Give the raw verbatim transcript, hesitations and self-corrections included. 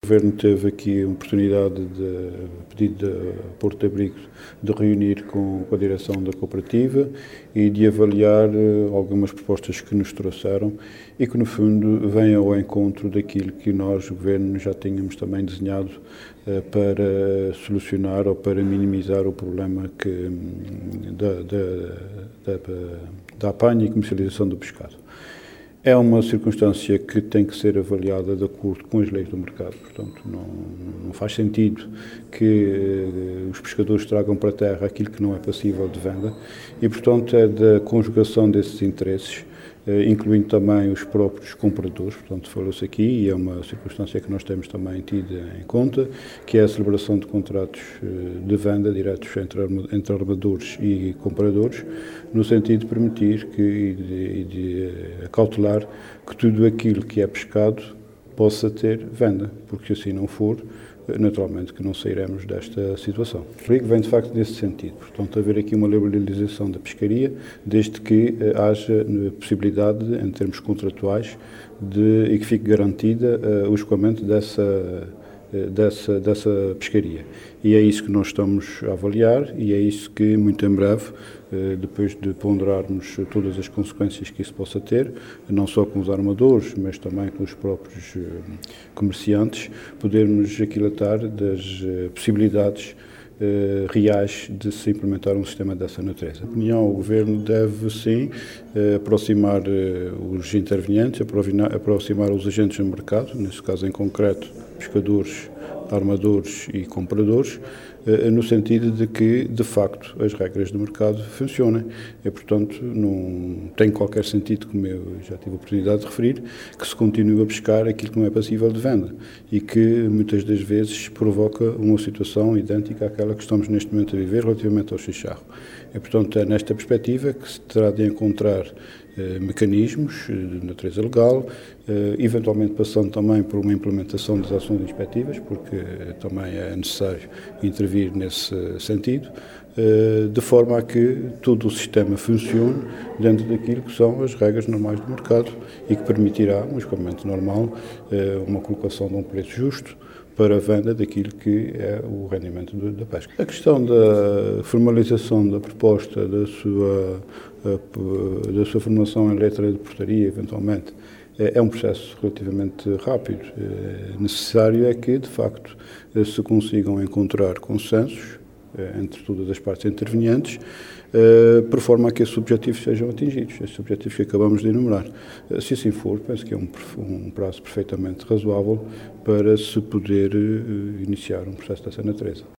Governo teve aqui a oportunidade, de, pedido da Porto de Abrigo, de reunir com, com a direção da cooperativa e de avaliar uh, algumas propostas que nos trouxeram e que, no fundo, vêm ao encontro daquilo que nós, Governo, já tínhamos também desenhado uh, para solucionar ou para minimizar o problema que, um, da, da, da, da apanha e comercialização do pescado. É uma circunstância que tem que ser avaliada de acordo com as leis do mercado, portanto não, não faz sentido que uh, os pescadores tragam para a terra aquilo que não é passível de venda e, portanto, é da conjugação desses interesses, uh, incluindo também os próprios compradores, portanto falou-se aqui e é uma circunstância que nós temos também tido em conta, que é a celebração de contratos uh, de venda diretos entre, entre armadores e compradores, no sentido de permitir que, e de, e de cautelar que tudo aquilo que é pescado possa ter venda, porque se assim não for, naturalmente que não sairemos desta situação. O perigo vem de facto nesse sentido, portanto haver aqui uma liberalização da pescaria, desde que haja possibilidade, em termos contratuais, de, e que fique garantida uh, o escoamento dessa Dessa, dessa pescaria. E é isso que nós estamos a avaliar e é isso que, muito em breve, depois de ponderarmos todas as consequências que isso possa ter, não só com os armadores, mas também com os próprios comerciantes, podermos aquilatar das possibilidades Uh, reais de se implementar um sistema dessa natureza. Na opinião, o Governo deve, sim, uh, aproximar uh, os intervenientes, aproximar os agentes no mercado, neste caso em concreto, pescadores, armadores e compradores, uh, no sentido de que, de facto, as regras do mercado funcionem. E, portanto, não tem qualquer sentido, como eu já tive a oportunidade de referir, que se continue a pescar aquilo que não é passível de venda e que, muitas das vezes, provoca uma situação idêntica àquela que estamos neste momento a viver relativamente ao chicharro. E, portanto, é nesta perspectiva que se terá de encontrar eh, mecanismos de natureza legal, eh, eventualmente passando também por uma implementação das ações inspectivas, porque eh, também é necessário intervir nesse sentido, eh, de forma a que todo o sistema funcione dentro daquilo que são as regras normais do mercado e que permitirá um escoamento normal, eh, uma colocação de um preço justo, para a venda daquilo que é o rendimento da pesca. A questão da formalização da proposta, da sua, da sua formação em letra de portaria, eventualmente, é um processo relativamente rápido. Necessário é que, de facto, se consigam encontrar consensos entre todas as partes intervenientes, por forma a que esses objetivos sejam atingidos, esses objetivos que acabamos de enumerar. Se assim for, penso que é um, um prazo perfeitamente razoável para se poder iniciar um processo dessa natureza.